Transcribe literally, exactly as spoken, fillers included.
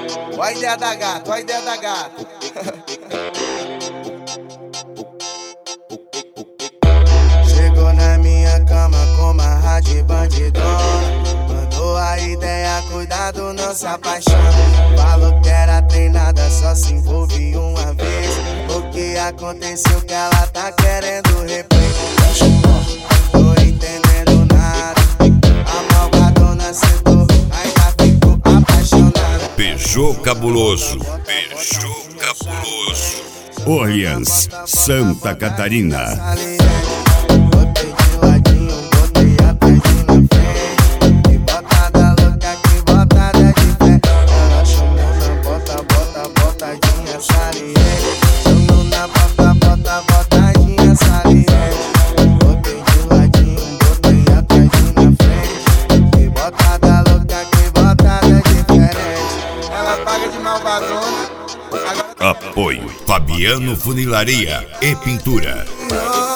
Ó a ideia da gata, ó a ideia da gata. Chegou na minha cama com uma rádio bandidona. Mandou a ideia, cuidado, não se apaixona. Falou que era treinada, só se envolve uma vez. O que aconteceu que ela tá querendo replay? Tô entendendo nada. A malvadona sentou, ainda ficou apaixonada. Beijou cabuloso. Beijou cabuloso. Orleans, Santa Catarina. Botei de ladinho, botei a tarde na frente. Que botada louca, que botada de pé. Ela chamou na bota, bota, botadinha saliente. Chamou na bota, bota, botadinha saliente. Botei de ladinho, botei a tarde na frente. Que botada louca, que botada diferente. Ela paga de malvadona. Apoio Fabiano Funilaria e Pintura.